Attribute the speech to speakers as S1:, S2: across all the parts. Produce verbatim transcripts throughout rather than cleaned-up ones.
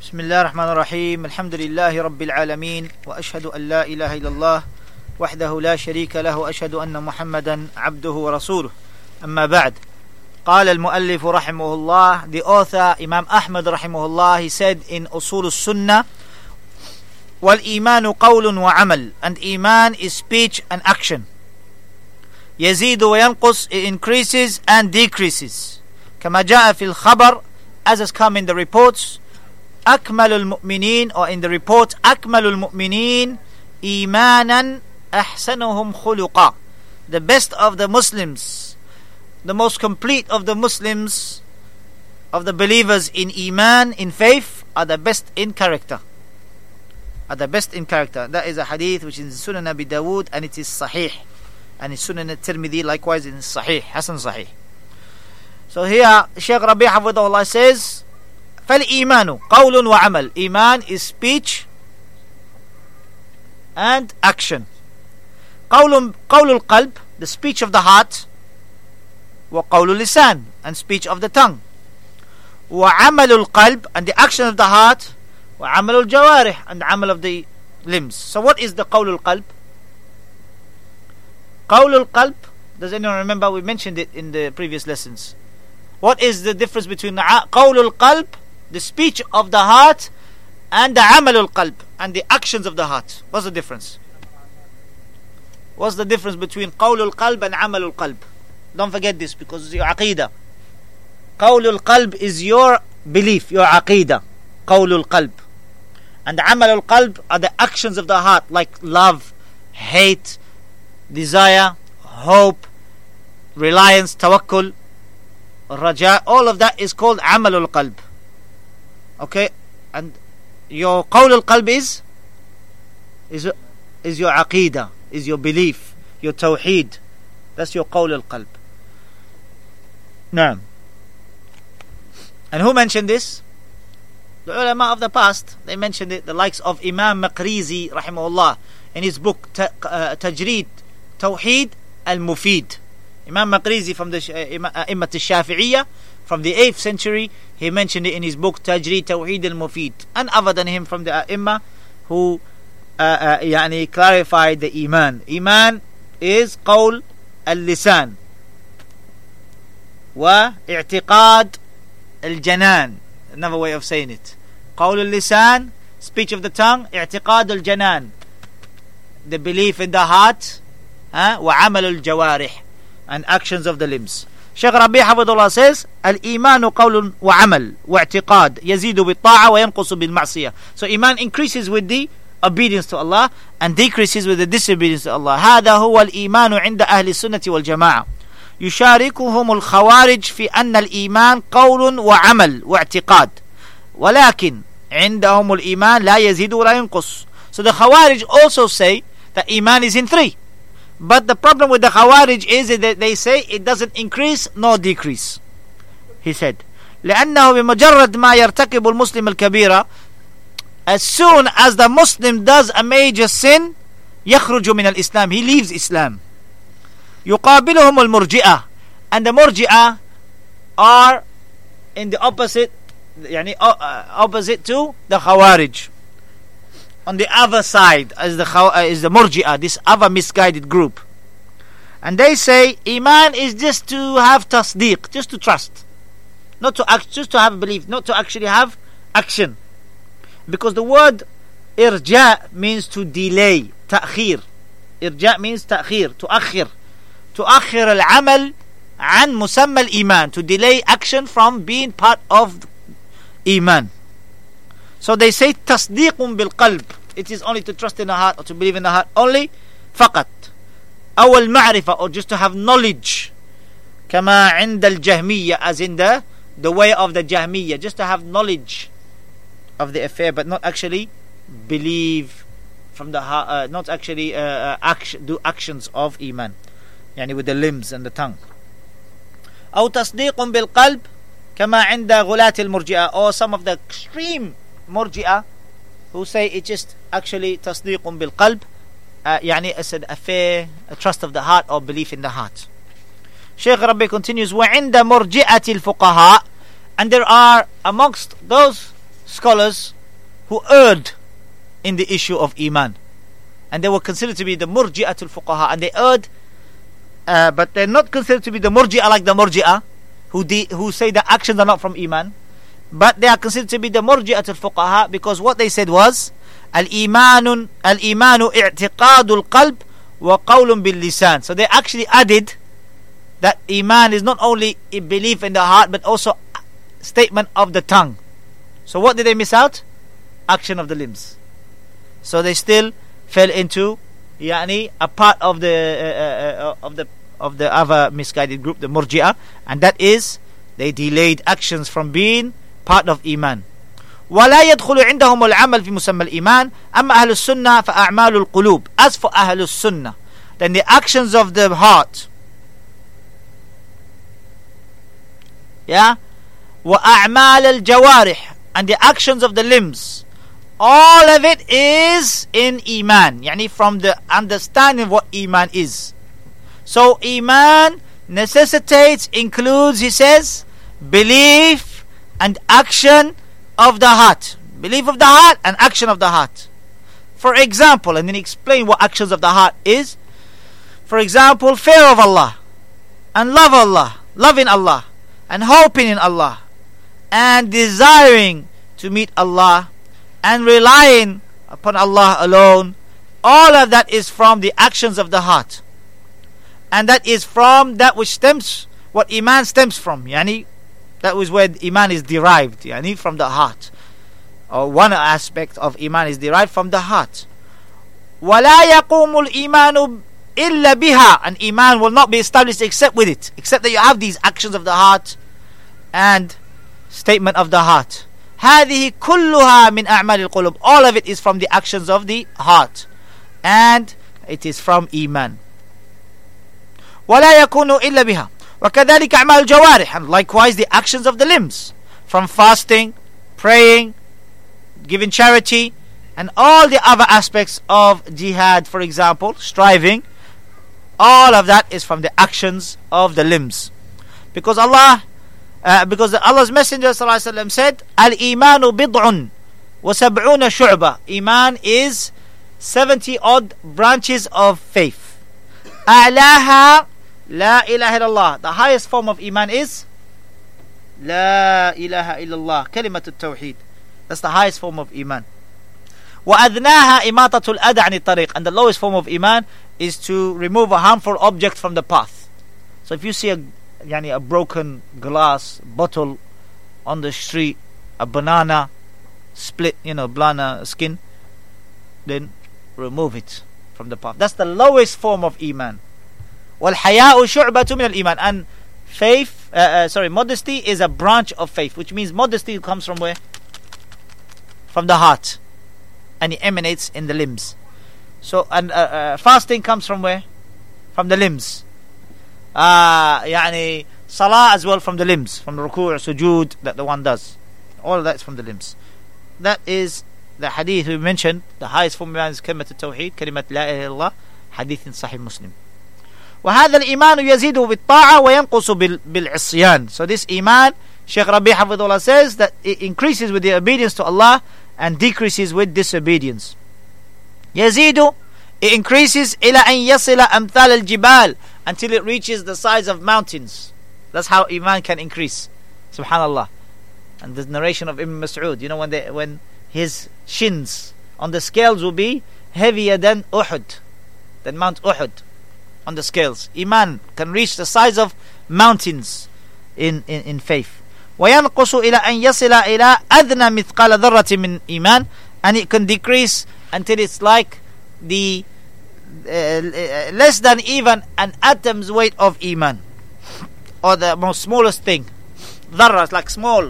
S1: بسم الله الرحمن الرحيم الحمد لله رب العالمين وأشهد أن لا إله إلا الله وحده لا شريك له وأشهد أن محمدا عبده ورسوله أما بعد قال المؤلف رحمه الله, the author Imam Ahmad رحمه الله, he said in أصول السنة والإيمان قول وعمل, and Iman is speech and action. يزيد وينقص, it increases and decreases. كما جاء في الخبر, as has come in the reports, أكمل المؤمنين, or in the report أكمل المؤمنين إيمانا أحسنهم خلقا, the best of the Muslims, the most complete of the Muslims, of the believers in Iman, in faith, are the best in character. Are the best in character. That is a hadith which is in Sunan Abi Dawood, and it is Sahih. And in Sunan At-Tirmidhi likewise in Sahih, Hasan Sahih. So here Shaykh Rabi' Hafidhahullah says, فَالْإِيمَانُ قَوْلٌ وَعَمَلٌ, Iman is speech and action. قَوْلٌ قَوْلُ الْقَلْبِ, the speech of the heart, وَقَوْلُ الْلِسَانِ, and speech of the tongue, وَعَمَلُ الْقَلْبِ, and the action of the heart, وَعَمَلُ الْجَوَارِحِ, and the amal of the limbs. So what is the قَوْلُ الْقَلْبِ? قَوْلُ الْقَلْبِ, does anyone remember? We mentioned it in the previous lessons. What is the difference between قَوْلُ الْقَلْبِ, the speech of the heart, and the عَمَلُ الْقَلْبِ, and the actions of the heart? What's the difference? What's the difference between قَوْلُ الْقَلْبِ and عَمَلُ الْقَلْبِ? Don't forget this, because it's your aqidah. قَوْلُ الْقَلْبِ is your belief, your aqidah. قَوْلُ الْقَلْبِ. And عَمَلُ الْقَلْبِ are the actions of the heart, like love, hate, desire, hope, reliance, tawakkul, raja. All of that is called عَمَلُ الْقَلْبِ. Okay? And your قَوْلُ الْقَلْبِ is is, is your aqidah, is your belief, your tawheed. That's your قَوْلُ الْقَلْبِ. Naam. And who mentioned this? The ulama of the past. They mentioned it, the likes of Imam Maqrizi rahimahullah in his book Tajreed Tawheed al-Mufid. Imam Maqrizi from the Immat al-Shafi'iyya from the eighth century, he mentioned it in his book Tajreed Tawheed al-Mufid. And other than him from the A'imma who uh, uh, yani clarified the Iman. Iman is qawl al-lisan wa i'tiqad al-janan. Another way of saying it. Qawl al-lisan, speech of the tongue, i'tiqad al-janan, the belief in the heart, huh? Wa amal al-jawarih, and actions of the limbs. Shaykh Rabi' Hafidhahullah says, al-imanu qawlun wa amal wa i'tiqad yazidu bil-ta'a wa yanqusu bil-ma'siyah. So Iman increases with the obedience to Allah and decreases with the disobedience to Allah. هذا هو الإيمان عند أهل السنة والجماعة. يشاركهم الخوارج في أن الإيمان قول وعمل واعتقاد ولكن عندهم الإيمان لا يزيد ولا ينقص. So the Khawarij also say that Iman is in three, but the problem with the Khawarij is that they say it doesn't increase nor decrease. He said لأنه بمجرد ما يرتكب المسلم الكبيرة, as soon as the Muslim does a major sin, يخرج من الإسلام, he leaves Islam. يقابلهم المرجئة, and the Murji'ah are in the opposite, يعني opposite to the Khawarij. On the other side is the is the Murji'ah, this other misguided group, and they say Iman is just to have tasdeeq, just to trust, not to act, just to have belief, not to actually have action, because the word irja means to delay, ta'khir. Irja means ta'khir, tu'akhir. تؤخر العمل عن مسمى الإيمان, to delay action from being part of Iman. So they say تصديق بالقلب, it is only to trust in the heart or to believe in the heart only, فقط. أو المعرفة, or just to have knowledge, كما عند الجهمية, as in the, the way of the Jahmiyyah, just to have knowledge of the affair but not actually believe from the heart, uh, not actually uh, uh, action, do actions of Iman, يعني with the limbs and the tongue. أو تصديق بالقلب كما عند غلاة المرجئة, or some of the extreme مرجئة who say it just actually تصديق بالقلب, uh, يعني as an affair, a trust of the heart or belief in the heart. Shaykh Rabbi continues, وعند مرجئة الفقهاء, and there are amongst those scholars who erred in the issue of Iman. And they were considered to be the Murji'atul Fuqaha, and they erred, uh, but they're not considered to be the Murji'a like the Murji'a, who, de- who say that actions are not from Iman. But they are considered to be the Murji'atul Fuqaha, because what they said was, Al-Imanun, Al-Imanu i'tiqadul qalb wa qawlun bil lisan. So they actually added that Iman is not only a belief in the heart, but also statement of the tongue. So what did they miss out? Action of the limbs. So they still fell into yani a part of the uh, uh, of the of the other misguided group, the Murji'ah, and that is they delayed actions from being part of Iman. ولا يدخل عندهم العمل في مسمى الإيمان. أما أهل السنة فأعمال القلوب. As for أهل السنة, then the actions of the heart, yeah, وأعمال الجوارح, and the actions of the limbs, all of it is in Iman, yani from the understanding of what Iman is. So Iman necessitates, includes, he says, belief and action of the heart. Belief of the heart and action of the heart. For example, and then explain what actions of the heart is. For example, fear of Allah, and love Allah, loving Allah, and hoping in Allah, and desiring to meet Allah, and relying upon Allah alone. All of that is from the actions of the heart, and that is from that which stems, what Iman stems from, yani that was where Iman is derived, yani from the heart, or one aspect of Iman is derived from the heart. وَلَا يَقُومُ الْإِيمَانُ إِلَّا بِهَا, and Iman will not be established except with it, except that you have these actions of the heart and statement of the heart. هذه كلها من أعمال القلوب. All of it is from the actions of the heart, and it is from Iman. ولا يكون إلا بها. وكذلك أعمال الجوارح, and likewise the actions of the limbs, from fasting, praying, giving charity, and all the other aspects of jihad, for example, striving. All of that is from the actions of the limbs, because Allah Uh, because Allah's Messenger ﷺ said, Al-Imanu bid'un wa sab'una shu'ba. Iman is seventy odd branches of faith. A'laha la ilaha illallah. The highest form of Iman is La ilaha illallah, kalimatul tawheed. That's the highest form of Iman. Wa adnaha imatatul adha 'ani tariq. And the lowest form of Iman is to remove a harmful object from the path. So if you see a Yani a broken glass bottle on the street, a banana split, you know, banana skin, then remove it from the path. That's the lowest form of Iman. وَالْحَيَاءُ شُعْبَةٌ مِنَ الْإِيمَانِ. And faith, uh, uh, sorry, modesty is a branch of faith, which means modesty comes from where? From the heart, and it emanates in the limbs. So, and uh, uh, fasting comes from where? From the limbs. Uh, يعني salah as well from the limbs, from the ruku' sujood that the one does. All of that is from the limbs. That is the hadith we mentioned. The highest form of Iman is كلمة التوحيد, كلمة لا إله إلا الله, hadith in Sahih Muslim. وهذا الإيمان يزيد بالطاعة وينقص بالعصيان. So this Iman, Shaykh Rabi' Hafidhullah says that it increases with the obedience to Allah and decreases with disobedience. يزيد, it increases إلى أن يصل أمثال الجبال, until it reaches the size of mountains. That's how Iman can increase. Subhanallah. And the narration of Ibn Mas'ud, you know, when they, when his shins on the scales will be heavier than Uhud, than Mount Uhud on the scales. Iman can reach the size of mountains in, in, in faith. وَيَنْقُصُ إِلَى أَنْ يَصِلَ إِلَى أَدْنَى مِثْقَالَ ذَرَّةٍ مِنْ إِيمَانٍ, and it can decrease until it's like the Uh, uh, less than even an atom's weight of Iman, or the most smallest thing. Dharra is like small,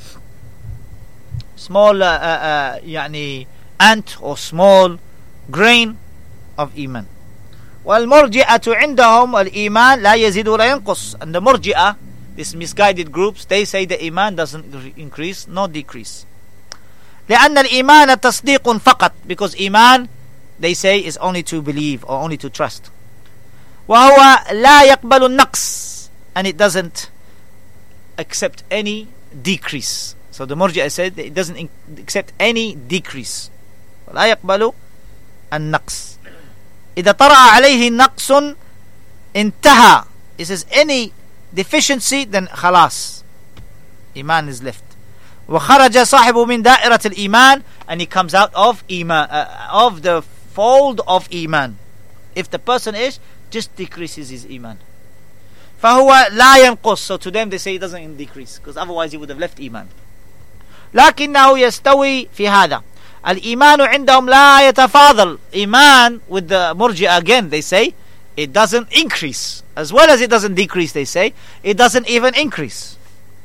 S1: small, uh, uh, uh, yani ant or small grain of Iman. وَالْمُرْجِئَةُ عِنْدَهُمْ الْإِيمَانِ لَا يَزِيدُ وَلَا يَنْقُصُ. And the Murji'ah, these misguided groups, they say the Iman doesn't increase nor decrease. لأن الإيمان تصديق فقط, because Iman, they say, is only to believe or only to trust. وَهُوَ لَا يَقْبَلُ النَّقْص, and it doesn't accept any decrease. So the Murji'ah said that it doesn't in- accept any decrease. ولا يقبل النقص. إذا طرأ عليه نقص انتهى. It says any deficiency, then خلاص, Iman is left. وخرج صاحبه من دائرة الإيمان, and he comes out of Iman, uh, of the fold of Iman. If the person is, just decreases his Iman. فهو لا ينقص. So to them they say it doesn't decrease, because otherwise he would have left Iman. لكنه يستوي في هذا. الإيمان عندهم لا يتفاضل. Iman with the Murji'ah, again they say it doesn't increase, as well as it doesn't decrease. They say it doesn't even increase.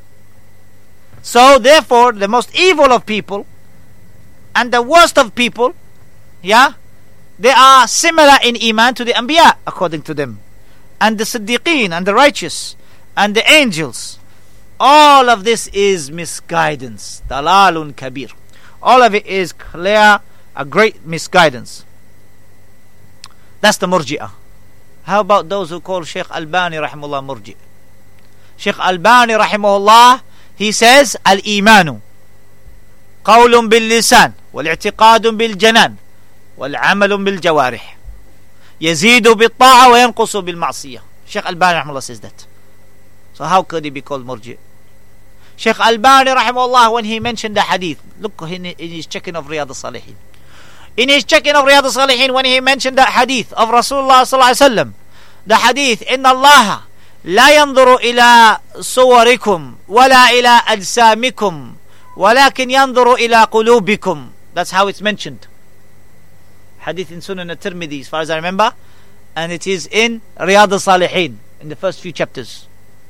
S1: So therefore the most evil of people and the worst of people, yeah, they are similar in Iman to the Anbiya, according to them, and the Siddiqeen and the righteous and the angels. All of this is misguidance. Dalalun kabir. All of it is clear, a great misguidance. That's the Murji'ah. How about those who call Shaykh Albani rahimahullah Murji'? Shaykh Albani rahimahullah, he says al-imanu qawlun bil-lisan wal-i'tiqadun bil-janan wal-amalun bil-jawarih yazidu bil-ta'a wa yanqusu bil-ma'siyah. Shaykh Albani rahimahullah says that. So how could he be called Murji'? Shaykh Albani rahimahullah, when he mentioned the hadith, look in, in his checking of Riyadh al-Salihin. In his checking of Riyadh al-Salihin, when he mentioned that hadith of Rasulullah sallallahu alaihi wasallam, the hadith, inna Allah la yanzuru ila suwarikum wala ila ajsamikum walakin yanzuru ila qulubikum. That's how it's mentioned. Hadith in Sunan al-Tirmidhi, as far as I remember, and it is in Riyadh al-Salihin in the first few chapters.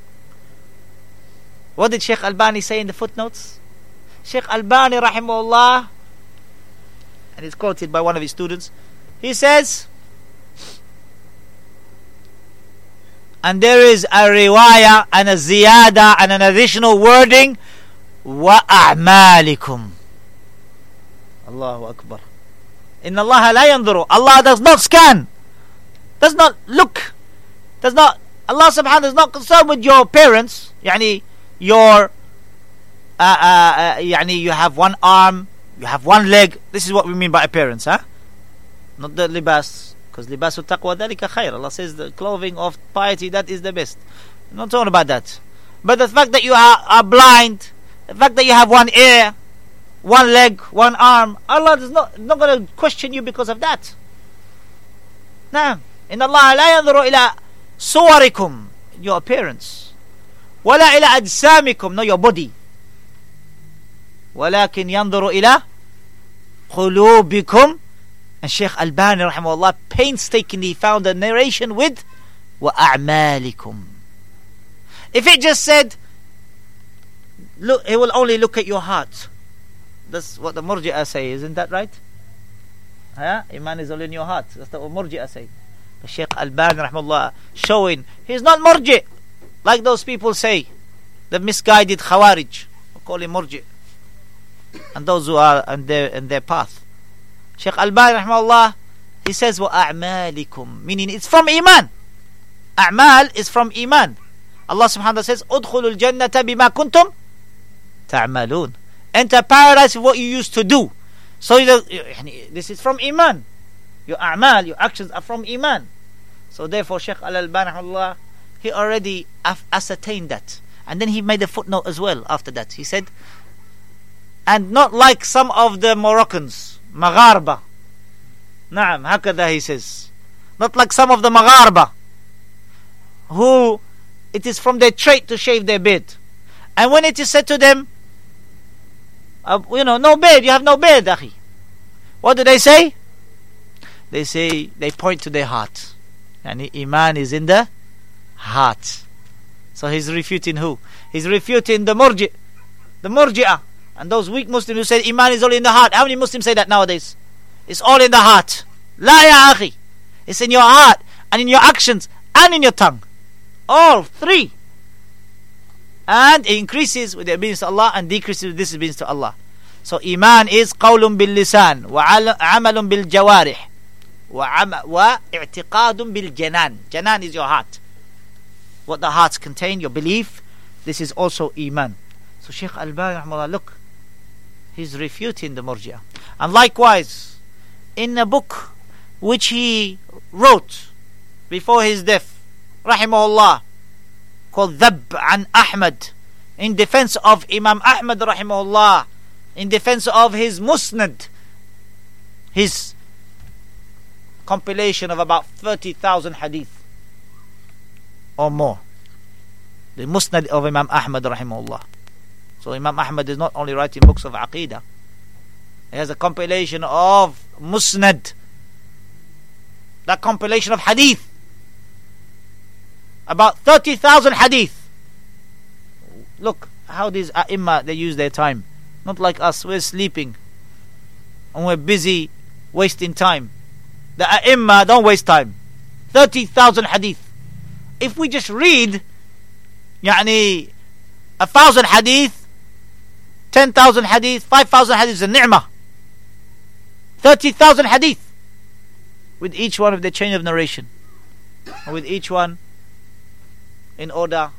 S1: What did Shaykh Albani say in the footnotes? Shaykh Albani rahimahullah, and it's quoted by one of his students, he says, and there is a riwayah and a ziyada and an additional wording, wa a'malikum. Allahu Akbar. Inna Allah la yanzuru. Allah does not scan, does not look, does not, Allah subhanahu is not concerned with your appearance. Yani your uh, uh, uh, yani you have one arm, you have one leg. This is what we mean by appearance, huh? Not the libas, because libasul taqwa dhalika khair. Allah says the clothing of piety, that is the best. I'm not talking about that. But the fact that you are, are blind, the fact that you have one ear, one leg, one arm, Allah is not, not going to question you because of that. Naam. Inna Allah la yanzuru ila suwarikum, your appearance. ولا إلى أجسامكم, no, your body. ولكن ينظر إلى قلوبكم. And Shaykh Albani rahimahullah painstakingly found a narration with وأعمالكم. If it just said, look, he will only look at your heart. That's what the Murji'ah say, isn't that right? Huh? Iman is only in your heart. That's what Murji'ah say. But Shaykh Albani rahimahullah showing he's not Murji', like those people say, the misguided Khawarij, who call him Murji', and those who are in their, in their path. Shaykh Albani rahimahullah, he says وَأَعْمَالِكُمْ, meaning it's from Iman. A'mal is from Iman. Allah subhanahu wa ta'ala says أُدْخُلُوا الْجَنَّةَ بِمَا كُنْتُمْ تَعْمَلُونَ, enter paradise with what you used to do. So this is from Iman. Your a'mal, your actions are from Iman. So therefore Shaykh Al-Albani rahimahullah, he already ascertained that. And then he made a footnote as well after that. He said, and not like some of the Moroccans, Magharba. Naam, hakada he says. Not like some of the Magharba, who it is from their trait to shave their beard. And when it is said to them, uh, you know, no beard, you have no beard, akhi. What do they say? They say, they point to their heart. And Iman is in the heart. So he's refuting who? He's refuting the Murji', the Murji'ah, and those weak Muslims who say Iman is only in the heart. How many Muslims say that nowadays? It's all in the heart. La ya akhi. It's in your heart and in your actions and in your tongue. All three. And it increases with the obedience to Allah and decreases with disobedience to Allah. So Iman is qawlun bil lisan wa amalun bil jawarih wa i'tiqadun bil janan. Janan is your heart. What the hearts contain, your belief. This is also Iman. So Shaykh Albani rahimahullah, look, he's refuting the Murji'ah. And likewise, in a book which he wrote before his death, rahimahullah, called Dhab an Ahmad, in defense of Imam Ahmad rahimahullah, in defense of his Musnad, his compilation of about thirty thousand hadith or more, the Musnad of Imam Ahmad rahimahullah. So Imam Ahmad is not only writing books of Aqidah, he has a compilation of Musnad, that compilation of hadith, about thirty thousand hadith. Look how these A'imma, they use their time. Not like us, we're sleeping and we're busy wasting time. The A'imma don't waste time. thirty thousand hadith. If we just read يعني a thousand hadith, ten thousand hadith, five thousand hadith is a ni'mah. thirty thousand hadith, with each one of the chain of narration, and with each one in order,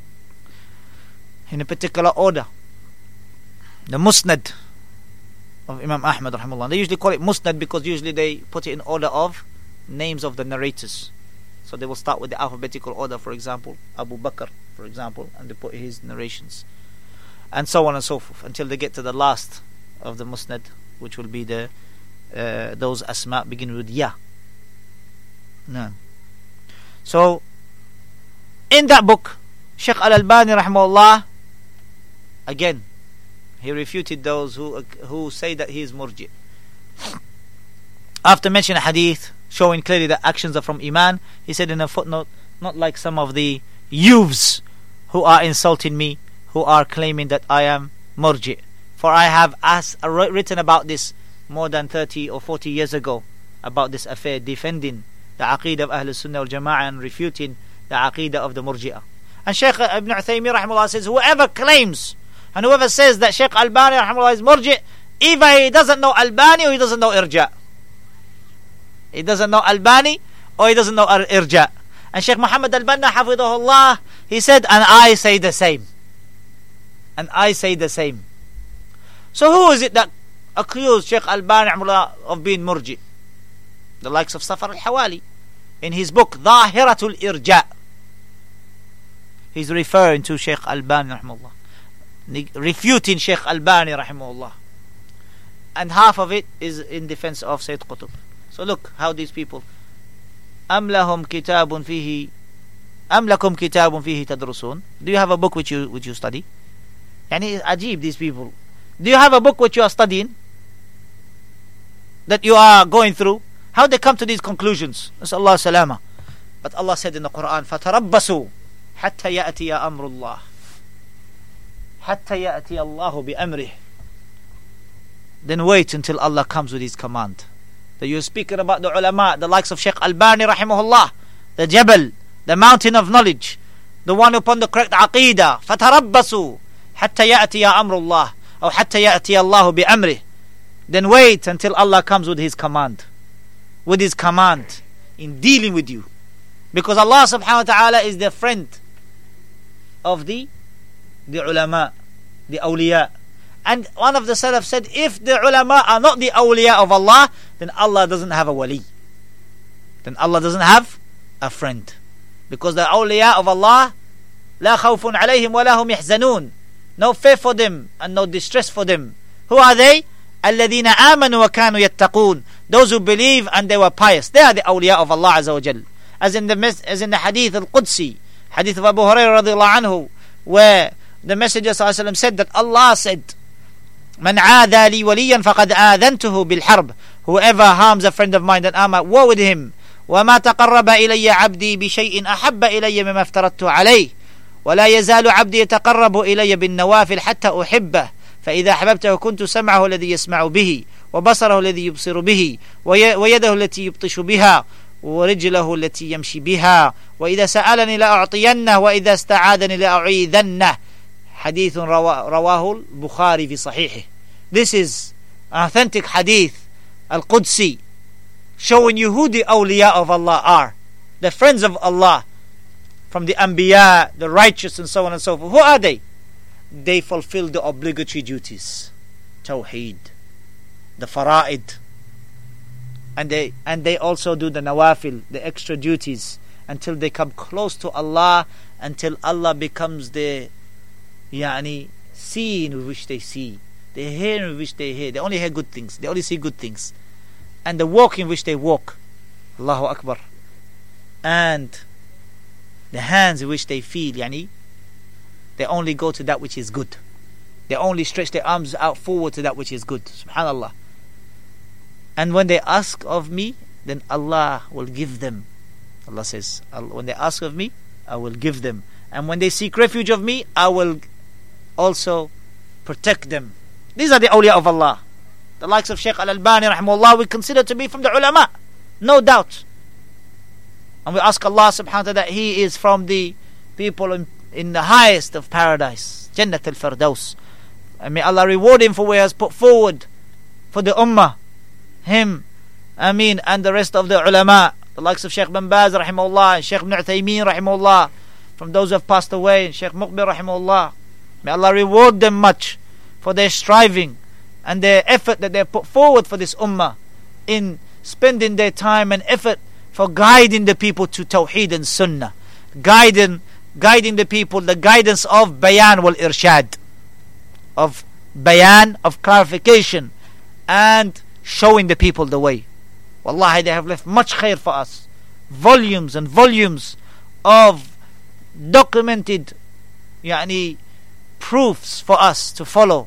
S1: in a particular order. The Musnad of Imam Ahmad rahimahullah. They usually call it Musnad because usually they put it in order of names of the narrators. So they will start with the alphabetical order, for example, Abu Bakr, for example, and they put his narrations, and so on and so forth, until they get to the last of the Musnad, which will be the uh, those asma begin with Ya. No. So in that book, Shaykh Al-Albani rahimahullah, again, he refuted those who who say that he is murji. After mentioning a hadith showing clearly that actions are from Iman, he said in a footnote, not like some of the youths who are insulting me, who are claiming that I am murji. For I have as, uh, written about this more than thirty or forty years ago, about this affair, defending the Aqeedah of Ahl Sunnah wal Jama'ah and refuting the Aqeedah of the Murji'ah. And Shaykh Ibn Uthaymeen rahimahullah says, whoever claims and whoever says that Shaykh Albani rahimahullah is murji', either he doesn't know Albani or he doesn't know Irja'. He doesn't know Albani or he doesn't know Irja'. And Shaykh Muhammad al-Banna hafidhahullah, he said, and I say the same. And I say the same. So who is it that accused Shaykh Albani rahimahullah of being murji'? The likes of Safar al-Hawali in his book Dhahiratul Irja'. He's referring to Shaykh Albani rahimahullah, refuting Shaykh Albani rahimahullah, and half of it is in defense of Sayyid Qutb. So look how these people, أم لهم كتاب فيه أم لكم كتاب فيه تدرسون. Do you have a book which you which you study? يعني ajib, these people. Do you have a book which you are studying, that you are going through? How they come to these conclusions? Nas'al Allah salama. But Allah said in the Quran, فَتَرَبَّسُوا حَتَّى يَأْتِيَ أَمْرُ اللَّهِ حَتَّى يَأْتِيَ اللَّهُ بِأَمْرِهِ. Then wait until Allah comes with His command. That you're speaking about the ulama, the likes of Shaykh Albani rahimahullah, the Jabal, the mountain of knowledge, the one upon the correct aqeedah. فَتَرَبَّسُوا حَتَّى يَأْتِيَ أَمْرُ اللَّهِ أو حَتَّى يَأْتِيَ اللَّهُ بِأَمْرِهِ. Then wait until Allah comes with His command. With His command in dealing with you. Because Allah subhanahu wa ta'ala is the friend of the the ulama, the awliya. And one of the Salaf said, if the ulama are not the awliya of Allah, then Allah doesn't have a wali. Then Allah doesn't have a friend. Because the awliya of Allah, لا خوف عليهم ولا هم يحزنون. No fear for them and no distress for them. Who are they? الذين آمنوا وكانوا يتقون. Those who believe and they were pious. They are the awliya of Allah Azza wa Jal. As in the as in the hadith al-Qudsi, hadith of Abu Hurairah radiyallahu anhu, where the Messenger sallallahu alaihi wasallam said that Allah said, من عادى لي وليا فقد آذنته بالحرب. Whoever harms a friend of mine, then I'm at war with him. وما تقرب إلي عبدي بشيء أحب إلي مما افترضت عليه ولا يزال عبدي يتقرب إلي بالنوافل حتى أحبه فإذا أحببته كنت سمعه الذي يسمع به وبصره الذي يبصر به ويده التي يبطش بها ورجله التي يمشي بها وإذا سألني لأعطينه وإذا استعاذني لأعيذنه. حديث رواه البخاري في صحيحه. This is an authentic hadith al-Qudsi, showing you who the awliya of Allah are, the friends of Allah, from the anbiya, the righteous, and so on and so forth. Who are they? they fulfill the obligatory duties, Tawheed, the fara'id, and they and they also do the nawafil, the extra duties, until they come close to Allah, until Allah becomes the yani seeing with which they see, the hearing with which they hear. They only hear good things, they only see good things, and the walk in which they walk, Allahu Akbar, and the hands in which they feel, yani they only go to that which is good. They only stretch their arms out forward to that which is good. Subhanallah. And when they ask of me, then Allah will give them. Allah says, when they ask of me, I will give them. And when they seek refuge of me, I will also protect them. These are the awliya of Allah. The likes of Shaykh Al-Albani rahimahullah, we consider to be from the ulama, no doubt. And we ask Allah subhanahu wa ta'ala that He is from the people in, in the highest of paradise, Jannat al-Firdaus. And may Allah reward him for what he has put forward for the ummah, him, Ameen, and the rest of the ulama, the likes of Shaykh bin Baz rahimahullah, and Shaykh ibn Uthaymeen rahimahullah, from those who have passed away, and Shaykh Muqbil rahimahullah. May Allah reward them much for their striving and their effort that they have put forward for this ummah, in spending their time and effort for guiding the people to Tawheed and Sunnah, guiding guiding the people, the guidance of bayan wal irshad, of bayan, of clarification, and showing the people the way. Wallahi, they have left much khair for us, volumes and volumes of documented yani proofs for us to follow,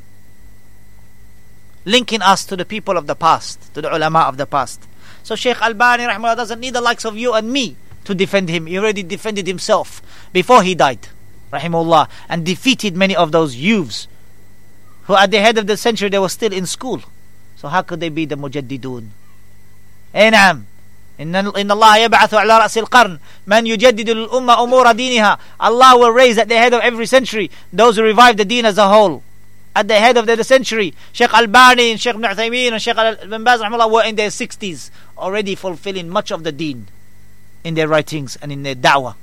S1: linking us to the people of the past, to the ulama of the past. So Shaykh Albani rahimahullah doesn't need the likes of you and me to defend him. He already defended himself before he died, rahimahullah, and defeated many of those youths who at the head of the century they were still in school. So how could they be the mujaddidun? Eh na'am. Inna Allah yab'athu ala ra's al-qarn man yujaddidu al-umma umura diniha. Allah will raise at the head of every century those who revive the deen as a whole. At the head of the century, Shaykh Albani and Shaykh ibn Uthaymeen and Shaykh ibn Baz rahimahullah were in their sixties, already fulfilling much of the deen in their writings and in their da'wah,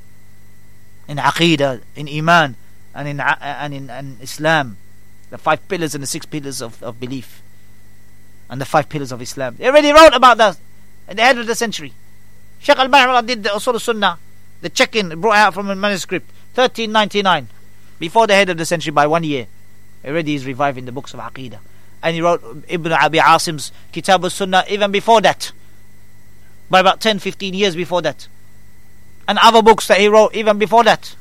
S1: in aqidah, in iman, and in and in and Islam, the five pillars and the six pillars of, of belief, and the five pillars of Islam. They already wrote about that at the head of the century. Shaykh Al-Bani did the Usul Sunnah, the check-in brought out from a manuscript, thirteen ninety-nine, before the head of the century by one year. Already he's reviving the books of Aqidah. And he wrote Ibn Abi Asim's Kitab al-Sunnah even before that, by about ten fifteen years before that. And other books that he wrote even before that.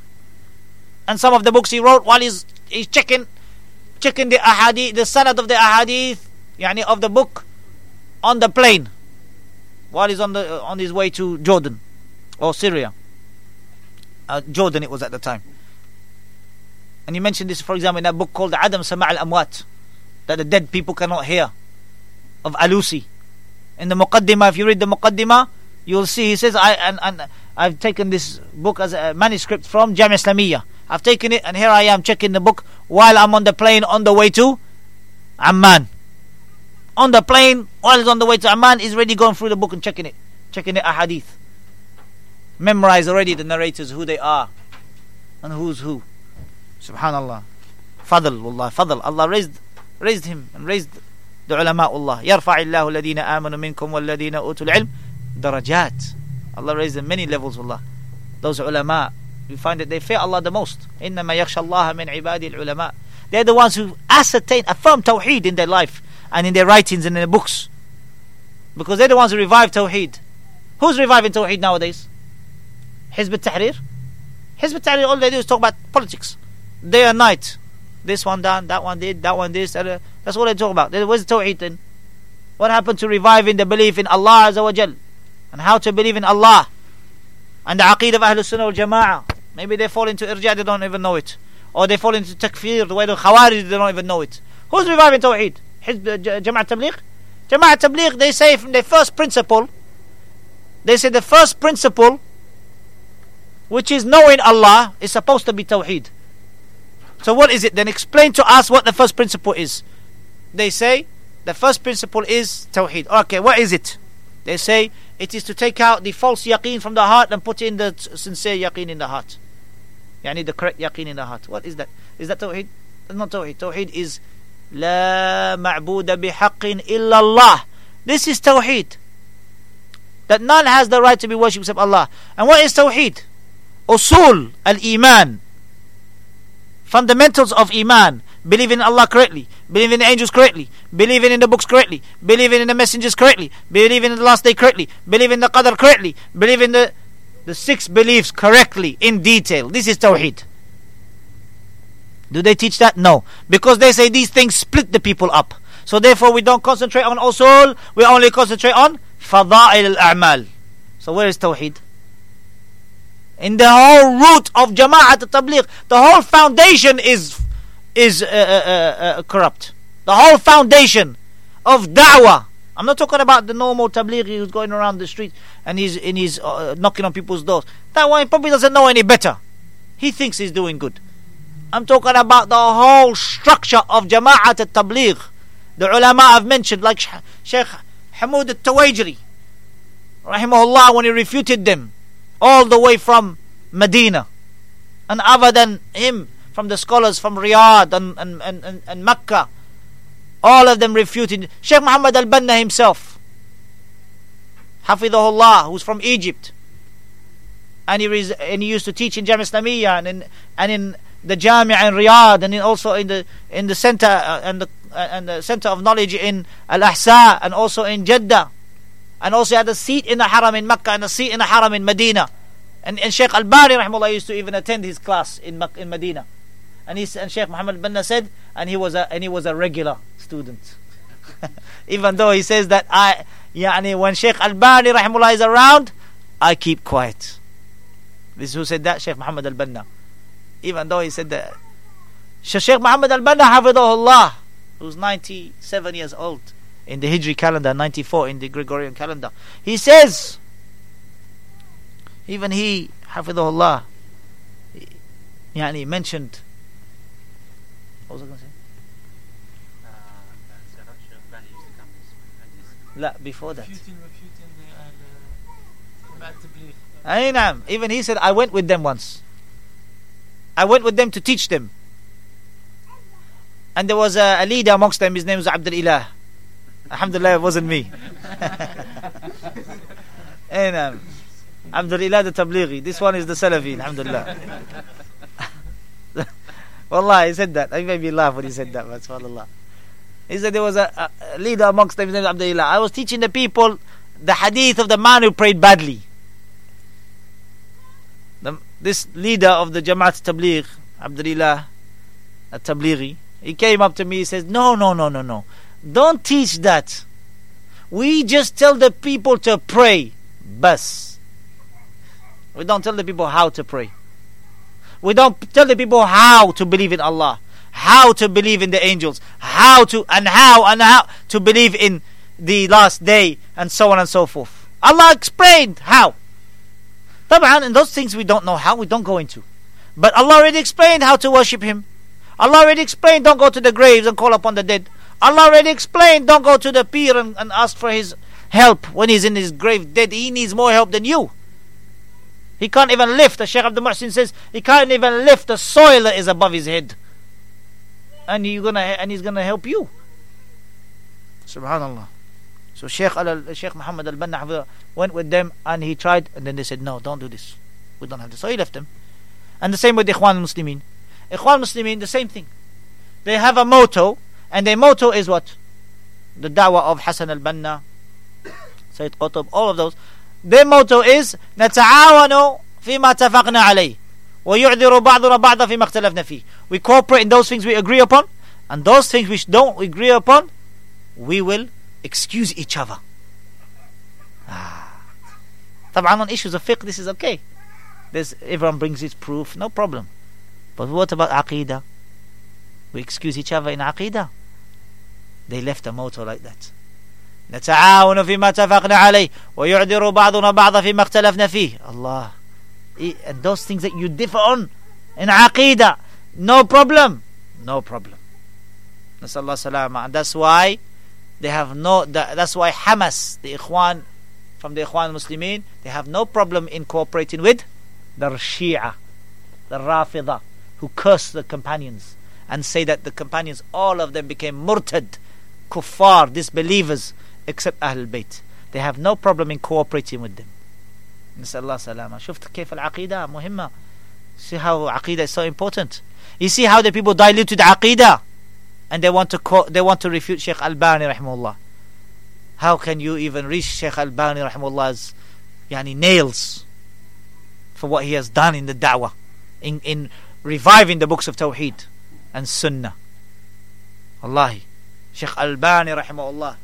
S1: And some of the books he wrote while he's, he's checking checking the ahadith, the sanad of the ahadith, yani of the book, on the plane, while he's on the on his way to Jordan or Syria. Uh, Jordan it was at the time. And he mentioned this, for example, in that book called Adam Sama' al-Amwat, that the dead people cannot hear, of Alusi. In the Muqaddimah, if you read the Muqaddimah, you'll see he says, I and, and I've taken this book as a manuscript from Jamia Islamiyah. I've taken it and here I am checking the book while I'm on the plane on the way to Amman. On the plane, while he's on the way to Amman, he's already going through the book and checking it, checking the ahadith. Memorize already the narrators, who they are and who's who. Subhanallah. Fadl, wallah, Fadl. Allah raised raised him and raised the ulama Allah. يَرْفَعِ اللَّهُ الَّذِينَ آمَنُوا مِنْكُمْ وَالَّذِينَ أُوتُوا الْعِلْمِ darajat. Allah raised them many levels, wallah. Those ulama, we find that they fear Allah the most. إِنَّمَا يَخْشَى اللَّهَ مِنْ عِبَادِ الْعُلَمَاءِ. They're the ones who ascertain, affirm Tawheed in their life and in their writings and in their books. Because they're the ones who revive Tawheed. Who's reviving Tawheed nowadays? Hizb al-Tahrir? Hizb al-Tahrir, all they do is talk about politics. Day and night. This one done, that one did, that one this. That, that's all they talk about. Where's the Tawheed then? What happened to reviving the belief in Allah Azza wa Jal? And how to believe in Allah? And the Aqeedah of Ahlul Sunnah wal Jama'ah. Maybe they fall into Irja', they don't even know it. Or they fall into Takfir, the way the Khawarij, they don't even know it. Who's reviving Tawheed? Jama'at Tabligh? Jama'at Tabligh, they say from their first principle, they say the first principle, which is knowing Allah, is supposed to be Tawheed. So what is it? Then explain to us what the first principle is. They say the first principle is Tawheed. Okay, what is it? They say it is to take out the false yaqeen from the heart and put in the sincere yaqeen in the heart. يعني the correct yaqeen in the heart. What is that? Is that tawheed? That's not tawheed. Tawheed is لا معبود بحق إلا الله. This is tawheed. That none has the right to be worshipped except Allah. And what is tawheed? Usul al-Iman. Fundamentals of Iman. Believing in Allah correctly, believing in the angels correctly, believing in the books correctly, believing in the messengers correctly, believing in the last day correctly, believing in the qadr correctly, believing the the six beliefs correctly in detail. This is tawheed. Do they teach that? No, because they say these things split the people up. So therefore we don't concentrate on usul, we only concentrate on fada'il al-a'mal. So where is tawheed? In the whole root of Jama'at al-Tabligh, the whole foundation is is uh, uh, uh, corrupt. The whole foundation of da'wah. I'm not talking about the normal tablighi who's going around the street and he's and he's uh, knocking on people's doors. That one probably doesn't know any better. He thinks he's doing good. I'm talking about the whole structure of Jama'at al-Tabligh. The ulama have mentioned, like Sheikh Hamoud al-Tawajri, rahimahullah, when he refuted them all the way from Medina, and other than him, from the scholars from Riyadh and, and, and, and, and Mecca, all of them refuted. Sheikh Muhammad al-Banna himself, Hafidhahullah, who's from Egypt, and he, res- and he used to teach in Jami' Islamiyya and in, and in the Jami' in Riyadh, and in also in the in the center uh, and the uh, and the center of knowledge in Al-Ahsa, and also in Jeddah, and also had a seat in the Haram in Mecca and a seat in the Haram in Medina. And, and Sheikh Al-Bani rahimahullah used to even attend his class in Mac- in Medina. And he and Sheikh Muhammad al-Banna said, and he was a and he was a regular student. Even though he says that I, yani when Sheikh Al-Bani rahimahullah is around, I keep quiet. This is who said that? Sheikh Muhammad al-Banna. Even though he said that, Sheikh Muhammad al-Banna hafidhahullah, who's ninety-seven years old in the Hijri calendar, ninety-four in the Gregorian calendar, he says, even he hafidhahullah, yani mentioned. What was I going to say? La, before that. Aynam. Even he said, I went with them once. I went with them to teach them. And there was a, a leader amongst them, his name was Abdul Ilah. Alhamdulillah, it wasn't me. Aynam. Abdul Ilah the Tablighi. This one is the Salafi, alhamdulillah. Wallah, he said that. He made me laugh when he said that. Subhanallah. He said there was a, a leader amongst them, his name is Abdullah. I was teaching the people the hadith of the man who prayed badly. The, this leader of the Jamaat Tabligh, Abdullah al-Tablighi, he came up to me, he says, no, no, no, no, no. Don't teach that. We just tell the people to pray. Bas. We don't tell the people how to pray. We don't tell the people how to believe in Allah, how to believe in the angels, how to and how and how to believe in the last day, and so on and so forth. Allah explained how. Tab'an, and those things we don't know how, we don't go into. But Allah already explained how to worship Him. Allah already explained don't go to the graves and call upon the dead. Allah already explained don't go to the Pir and, and ask for his help when he's in his grave dead. He needs more help than you. He can't even lift, as Shaykh Abdul Muhsin says, he can't even lift the soil that is above his head. And, you're gonna, and he's going to help you. Subhanallah. So Shaykh, al, Shaykh Muhammad al-Banna went with them and he tried, and then they said, no, don't do this. We don't have this. So he left them. And the same with Ikhwan al-Muslimin. Ikhwan al-Muslimin, the same thing. They have a motto, and their motto is what? The da'wah of Hassan al-Banna, Sayyid Qutb, all of those. Their motto is نتعاون فيما اتفقنا عليه ويعذر بعضنا بعضا فيما اختلفنا فيه. We cooperate in those things we agree upon, and those things which don't agree upon, we will excuse each other. Ah. طبعا on issues of fiqh this is okay. There's, everyone brings his proof, no problem. But what about aqidah? We excuse each other in aqidah. They left a motto like that. نتعاون فيما اتفقنا عليه ويعذر بعضنا بعضا فيما اختلفنا فيه. Allah. And those things that you differ on in aqidah, no problem, no problem. Nasallahu salama. And that's why they have no. That's why Hamas, the Ikhwan from the Ikhwan Muslimin, they have no problem in cooperating with the Shia. the Rafida, who curse the companions and say that the companions, all of them became murtad, kuffar, disbelievers, except Ahlul Bayt. They have no problem in cooperating with them. نسأل الله سلامة. شفت كيف العقيدة مهمة. See how عقيدة is so important. You see how the people diluted عقيدة and they want to co- they want to refute Sheikh Albani rahimahullah. How can you even reach Sheikh Albani rahimahullah's yani nails for what he has done in the da'wah, in, in reviving the books of Tawheed and Sunnah? Wallahi, Sheikh Albani rahimahullah.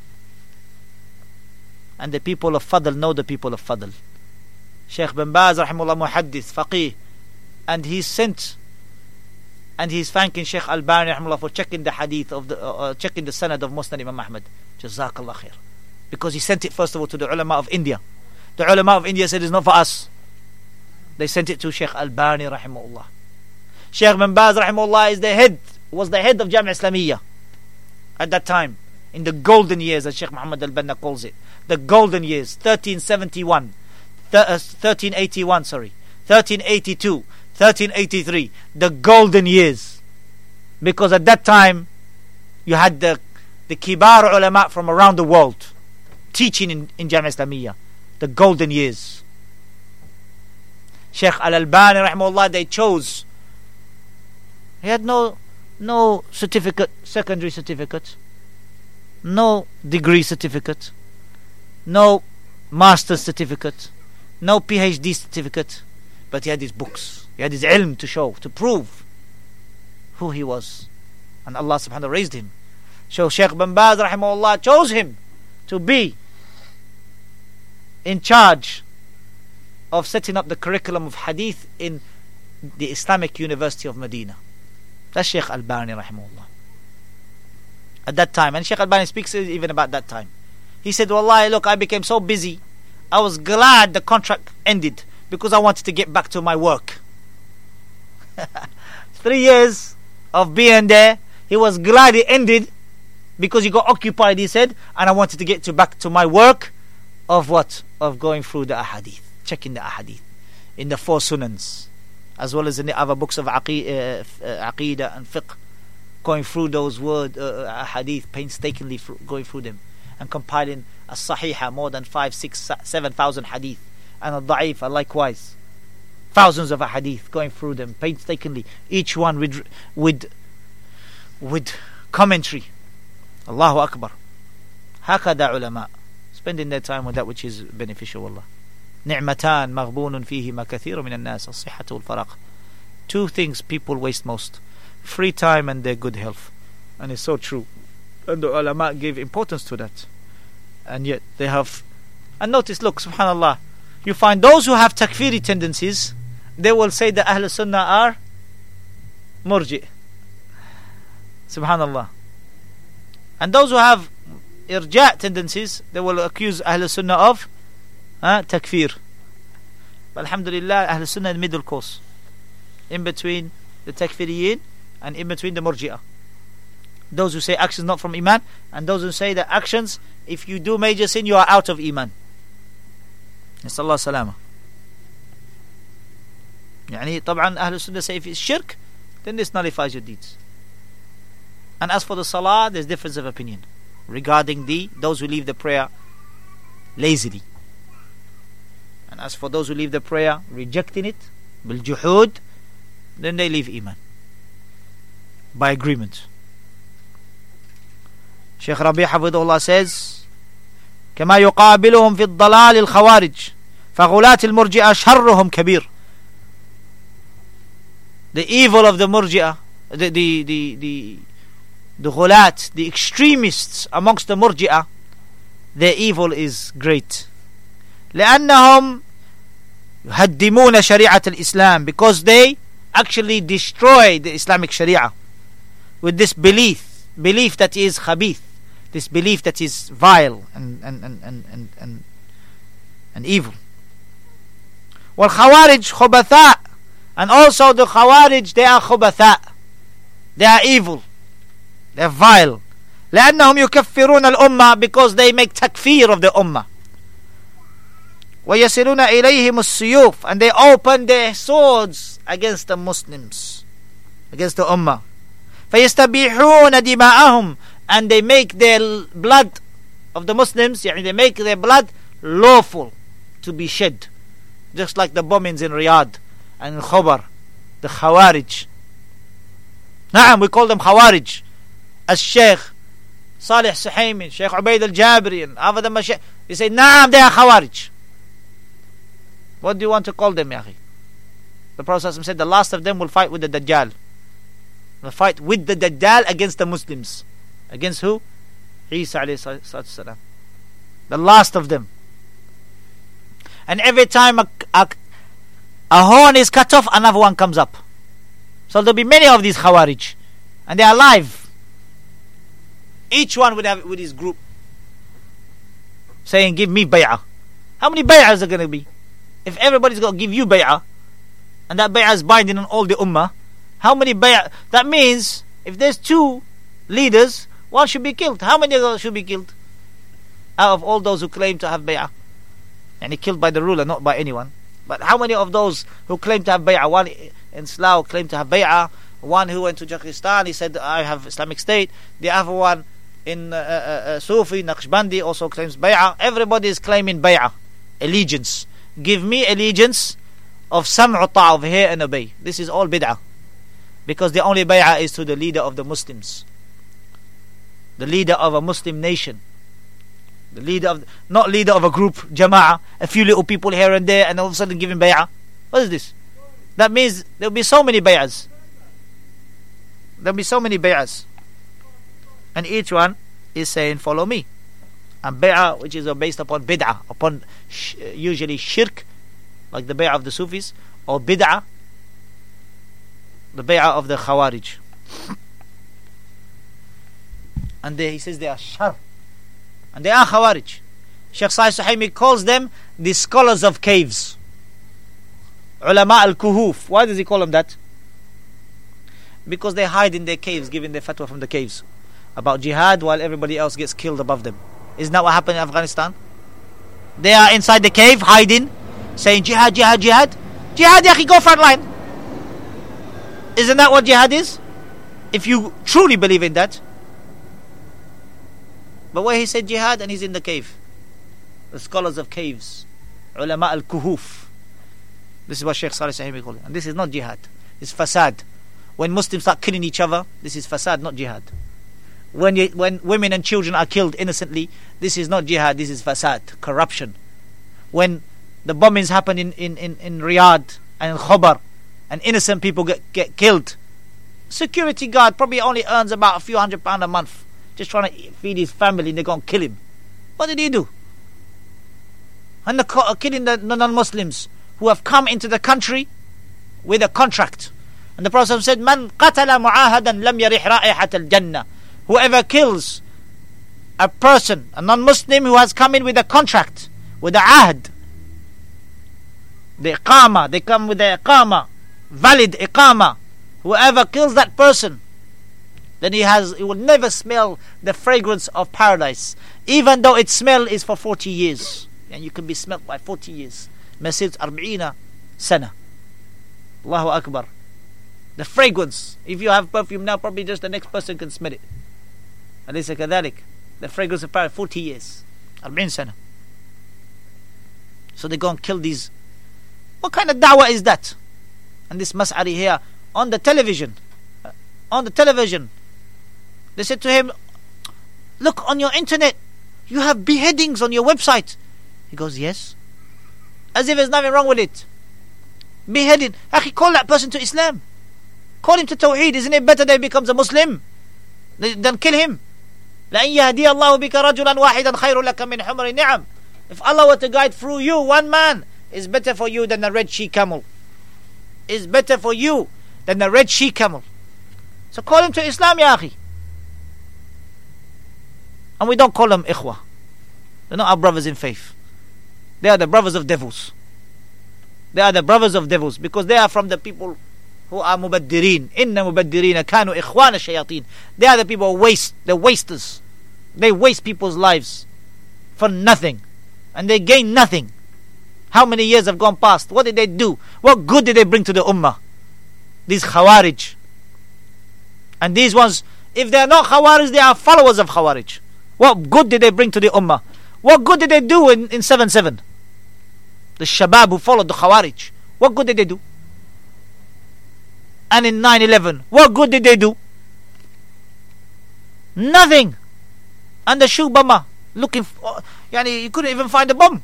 S1: And the people of Fadl know the people of Fadl. Sheikh bin Baz rahimahullah muhaddith, faqih, and he's sent and he's thanking Sheikh Albani rahimahullah for checking the hadith of the uh, uh, checking the sanad of Musnad Imam Ahmad. Jazakallah khair. Because he sent it first of all to the ulama of India. The ulama of India said it's not for us. They sent it to Sheikh Albani rahimahullah. Sheikh bin Baz rahimahullah is the head, was the head of Jami' Islamiyya at that time, in the golden years, as Sheikh Muhammad al-Banna calls it. The golden years, thirteen seventy-one, th- uh, thirteen eighty-one, sorry, thirteen eighty-two, thirteen eighty-three, the golden years. Because at that time, you had the the kibar ulama from around the world teaching in, in Jami' Islamiyya, the golden years. Sheikh Al-Albani rahimahullah, they chose. He had no no certificate, secondary certificate, no degree certificate, no master's certificate, no PhD certificate, but he had his books, he had his ilm to show, to prove who he was, and Allah subhanahu wa ta'ala raised him. So Sheikh bin Baz rahimahullah chose him to be in charge of setting up the curriculum of hadith in the Islamic University of Medina. That's Sheikh Albani rahimahullah at that time. And Sheikh Albani speaks even about that time. He said, Wallahi, look, I became so busy, I was glad the contract ended because I wanted to get back to my work. Three years of being there, he was glad it ended because he got occupied, he said, and I wanted to get to back to my work of what? Of going through the ahadith, checking the ahadith in the four sunans, as well as in the other books of aqeedah uh, aqeedah and fiqh, going through those word uh, ahadith painstakingly, fr- going through them and compiling a sahiha, more than five, six, seven thousand hadith, and a da'ifa likewise, thousands of ahadith, going through them painstakingly, each one with with with commentary. Allahu Akbar. Hakada ulama, spending their time with that which is beneficial. Wallah. نعمتان مغبون فيهما كثير من الناس الصحة والفراغ. Two things people waste most: free time and their good health. And it's so true. And the ulama gave importance to that. And yet they have. And notice, look, subhanallah, you find those who have takfiri tendencies, they will say that Ahl Sunnah are murji. Subhanallah. And those who have irja' tendencies, they will accuse Ahl Sunnah of uh, takfir. But alhamdulillah, Ahl Sunnah in middle course, in between the takfiriyin and in between the murji'ah. Those who say actions not from iman, and those who say that actions, if you do major sin, you are out of iman. Nasallahu salama. يعني طبعا أهل السنة say if it's shirk, then this nullifies your deeds. And as for the salah, there's difference of opinion regarding the those who leave the prayer lazily. And as for those who leave the prayer rejecting it, bil juhud, then they leave iman by agreement. Shaykh Rabi' Hafidhullah says, كما يقابلهم في الضلال الخوارج فغلاة المرجئة شرهم كبير. The evil of the murji'ah, the the the the the ghulat, the extremists amongst the murji'ah, their evil is great. لأنهم يهدمون شريعة الإسلام, because they actually destroy the Islamic Sharia with this belief, belief that is khabith, this belief that is vile and and and and and, and, and evil. والخوارج خبثاء, and also the Khawarij, they are خبثاء, they are evil, they are vile. لأنهم يكفرون الأمة, because they make takfir of the ummah. وَيَسِلُونَ إِلَيْهِمُ السُّيُوفِ, and they open their swords against the Muslims, against the Ummah. فَيَسْتَبِيحُونَ دِمَاءَهُمْ, and they make their blood of the Muslims, يعني they make their blood lawful to be shed, just like the bombings in Riyadh and in Khobar, the Khawarij. Naam, we call them Khawarij. As Sheikh Salih Suhaymin, Sheikh Ubaid al-Jabri, and other than Sheikh, they say, Naam, they are Khawarij. What do you want to call them, Yahi? The Prophet said the last of them will fight with the Dajjal. Will fight with the Dajjal against the Muslims. Against who? Isa alayhi salam. The last of them. And every time a, a, a horn is cut off, another one comes up. So there'll be many of these Khawarij, and they are alive. Each one would have with his group saying, give me bay'ah. How many bay'ahs are going to be? If everybody's going to give you bay'ah, and that bay'ah is binding on all the ummah, how many bay'ah? That means if there's two leaders, one should be killed. How many of those should be killed? Out of all those who claim to have bay'ah, and he killed by the ruler, not by anyone. But how many of those who claim to have bay'ah? One in Slough claimed to have bay'ah. One who went to Pakistan, he said, I have Islamic State. The other one in uh, uh, uh, Sufi, Naqshbandi, also claims bay'ah. Everybody is claiming bay'ah, allegiance. Give me allegiance of sam'u ta'a, of hear and obey. This is all bid'ah, because the only bay'ah is to the leader of the Muslims, the leader of a Muslim nation, the leader of, not leader of a group, jama'ah, a few little people here and there, and all of a sudden giving bay'ah. What is this? That means there will be so many bay'ahs. There will be so many bay'ahs, and each one is saying, follow me. And bay'ah, which is based upon bid'ah, upon sh- usually shirk, like the bay'ah of the Sufis, or bid'ah, the bay'ah of the Khawarij. And they, he says they are shar, and they are Khawarij. Sheikh Salih Suhaymi calls them the scholars of caves, ulama al-kuhuf. Why does he call them that? Because they hide in their caves, giving their fatwa from the caves about jihad, while everybody else gets killed above them. Isn't that what happened in Afghanistan? They are inside the cave, hiding, saying jihad, jihad, jihad. Jihad, yaki, go front line. Isn't that what jihad is? If you truly believe in that. But where he said jihad and he's in the cave. The scholars of caves, ulama al-kuhuf. This is what Sheikh Salih Suhaymi called it. And this is not jihad. It's fasad. When Muslims start killing each other, this is fasad, not jihad. When you, when women and children are killed innocently, this is not jihad, this is fasad, corruption. When the bombings happen in, in, in, in Riyadh and in Khobar, and innocent people get, get killed, security guard probably only earns about a few hundred pounds a month, just trying to feed his family, and they're going to kill him. What did he do? And the killing the non-Muslims who have come into the country with a contract. And the Prophet said, Man qatala mu'ahadan lam yarih ra'ihat al-jannah. Whoever kills a person, a non-Muslim who has come in with a contract, with a ahd, the iqama, they come with the iqama, valid iqama. Whoever kills that person, then he has, he will never smell the fragrance of paradise, even though its smell is for forty years. And you can be smelled by forty years. Masirut arba'ina sana. Allahu Akbar. The fragrance. If you have perfume now, probably just the next person can smell it. أليس كذلك? The fragrance of paradise, forty years. أربعين سنة. So they go and kill these. What kind of da'wah is that? And this Mas'ari here, on the television, on the television, they said to him, look, on your internet, you have beheadings on your website. He goes, yes. As if there's nothing wrong with it. Beheading. Akhi, call that person to Islam. Call him to Tawheed. Isn't it better that he becomes a Muslim than kill him? لَأَنْ يَهْدِيَ اللَّهُ بِكَ رَجُلًا وَاحِدًا خَيْرٌ لَكَ مِنْ حُمْرِ نِعَمٍ. If Allah were to guide through you, one man is better for you than a red she camel. Is better for you than a red she camel. So call him to Islam, ya akhi. And we don't call them ikhwah. They're not our brothers in faith. They are the brothers of devils. They are the brothers of devils, because they are from the people who are mubaddirin. Inna mubaddirina kanu ikhwana shayateen. They are the people who waste, the wasters. They waste people's lives for nothing, and they gain nothing. How many years have gone past? What did they do? What good did they bring to the ummah? These Khawarij. And these ones, if they are not Khawarij, they are followers of Khawarij. What good did they bring to the ummah? What good did they do in, in seven seven? The Shabab who followed the Khawarij. What good did they do? And in nine eleven, what good did they do? Nothing. And the shoe bomber looking for, yani, he couldn't even find the bomb.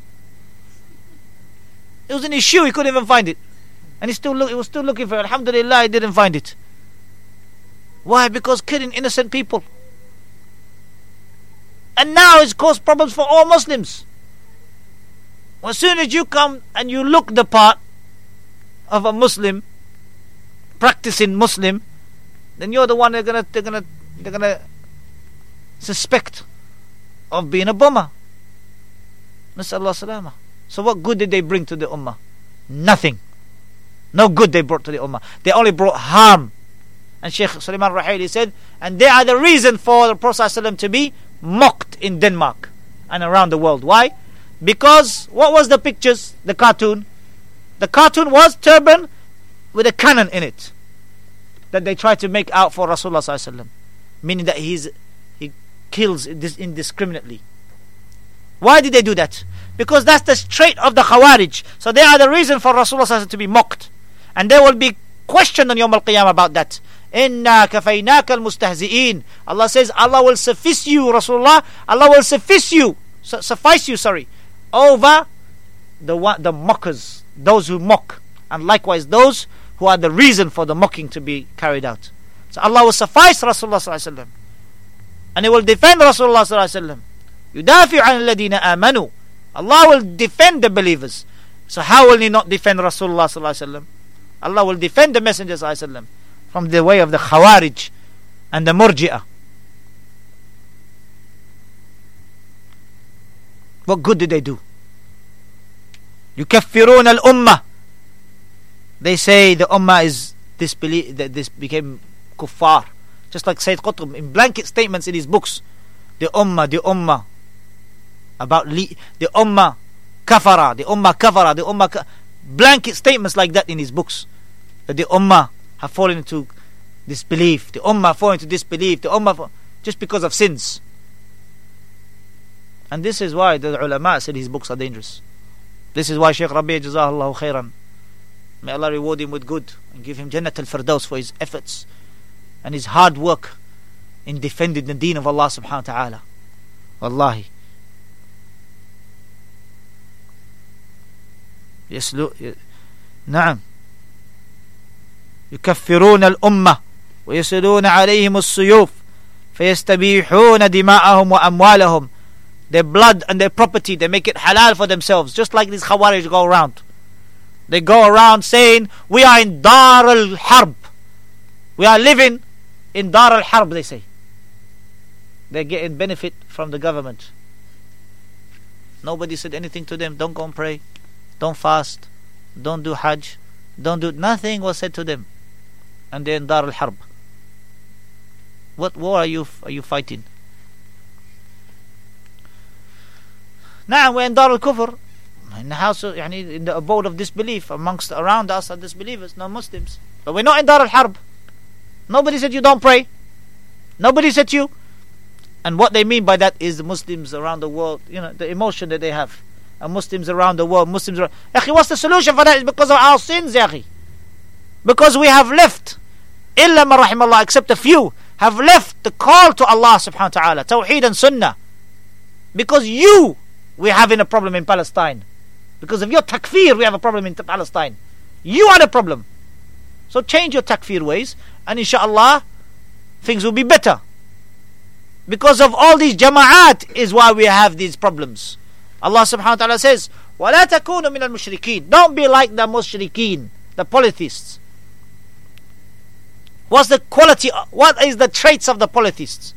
S1: It was in his shoe, he couldn't even find it. And he still look, he was still looking for it. Alhamdulillah, he didn't find it. Why? Because killing innocent people. And now it's caused problems for all Muslims. As soon as you come and you look the part of a Muslim, practicing Muslim, then you're the one they're gonna they're gonna they're gonna suspect of being a bomber. Nas'Allah salama. So what good did they bring to the ummah? Nothing. No good they brought to the ummah. They only brought harm. And Sheikh Sulaiman Ruhaili said, and they are the reason for the Prophet ﷺ to be mocked in Denmark and around the world. Why? Because what was the pictures, the cartoon? The cartoon was turban with a cannon in it that they tried to make out for Rasulullah ﷺ, meaning that he's he kills indiscriminately. Why did they do that? Because that's the trait of the Khawarij. So they are the reason for Rasulullah ﷺ to be mocked, and they will be questioned on Yawm al-Qiyamah about that. Inna kafaynaka al-mustahzi'een. Allah says, Allah will suffice you, Rasulullah. Allah will suffice you, su- suffice you, sorry, over the one, the mockers, those who mock, and likewise those who are the reason for the mocking to be carried out. So Allah will suffice Rasulullah sallallahu alaihi wasallam, and He will defend Rasulullah sallallahu alaihi wasallam. Yudafi'u 'an alladhina amanu. Allah will defend the believers. So how will He not defend Rasulullah sallallahu alaihi wasallam? Allah will defend the Messenger sallallahu alaihi wasallam from the way of the Khawarij and the Murji'ah. What good did they do? يكفرون الأمة. They say the Ummah is disbelief, that this became kuffar. Just like Sayyid Qutb in blanket statements in his books. The Ummah, the Ummah. About li- the Ummah kafara, the Ummah kafara, the Ummah ka- blanket statements like that in his books. That the Ummah have fallen into disbelief. The Ummah fallen into disbelief. The Ummah fa- just because of sins. And this is why the ulama said his books are dangerous. This is why Shaykh Rabi' Jazahullahu khairan, may Allah reward him with good and give him Jannat al-Firdaus for his efforts and his hard work in defending the deen of Allah subhanahu wa ta'ala. Wallahi. يسلو نعم يكفرون الأمة ويسلون عليهم السيوف فيستبيحون دماءهم وأموالهم. Their blood and their property, they make it halal for themselves, just like these Khawarij go around. They go around saying, we are in Dar al-Harb. We are living in Dar al-Harb, they say. They're getting benefit from the government. Nobody said anything to them. Don't go and pray. Don't fast. Don't do Hajj. Don't do... Nothing was said to them. And they're in Dar al-Harb. What war are you, are you fighting? Now we're in Dar al-Kufr, in the house of, يعني, in the abode of disbelief. Amongst, around us are disbelievers, non-Muslims. But we're not in Dar al-Harb. Nobody said you don't pray. Nobody said you. And what they mean by that is the Muslims around the world, you know, the emotion that they have. And Muslims around the world, Muslims around... Yaqi, what's the solution for that? It's because of our sins, Yaqi. Because we have left, illa ma rahimallah, except a few, have left the call to Allah subhanahu wa ta'ala, Tawheed and Sunnah. Because you, we're having a problem in Palestine. Because of your takfir, we have a problem in Palestine. You are the problem. So change your takfir ways, and inshallah, things will be better. Because of all these jama'at is why we have these problems. Allah subhanahu wa ta'ala says, وَلَا تَكُونُوا مِنَ الْمُشْرِكِينَ. Don't be like the mushrikeen, the polytheists. What's the quality, what is the traits of the polytheists?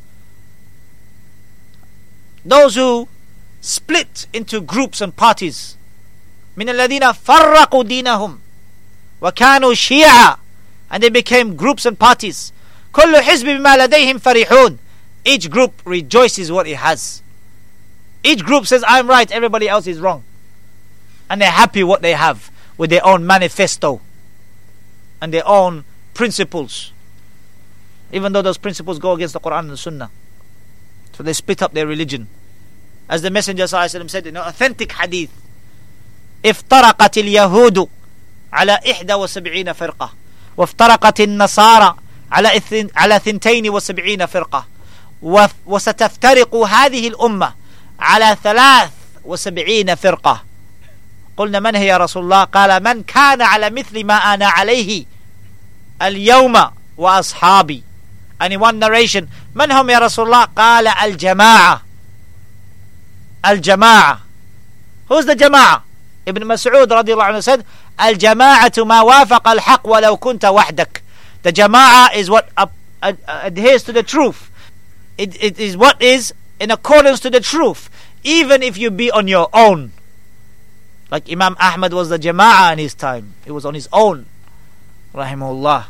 S1: Those who split into groups and parties. مِنَ الَّذِينَ فَرَّقُوا دِينَهُمْ وَكَانُوا شِيَعًا. And they became groups and parties. كُلُّ حِزْبٍ بِمَا لَدَيْهِمْ فَرِحُونَ. Each group rejoices what it has. Each group says, I'm right, everybody else is wrong. And they're happy what they have with their own manifesto and their own principles, even though those principles go against the Quran and the Sunnah. So they split up their religion. As the Messenger ﷺ said in an authentic hadith, افترقت اليهود على إحدى وسبعين فرقة وافترقت النصارى على على ثنتين وسبعين فرقة وستفترق هذه الأمة على ثلاث وسبعين فرقة. قلنا من هي يا رسول الله؟ قال من كان على مثل ما أنا عليه اليوم وأصحابي. And in one narration, من هم يا رسول الله؟ قال الجماعة. الجماعة. Who's the جماعة? Ibn Mas'ud رضي الله عنه said, الجماعة ما وافق الحق ولو كنت وحدك. The jama'ah is what uh, uh, adheres to the truth. It, it is what is in accordance to the truth, even if you be on your own. Like Imam Ahmad was the jama'ah in his time. He was on his own, rahimahullah.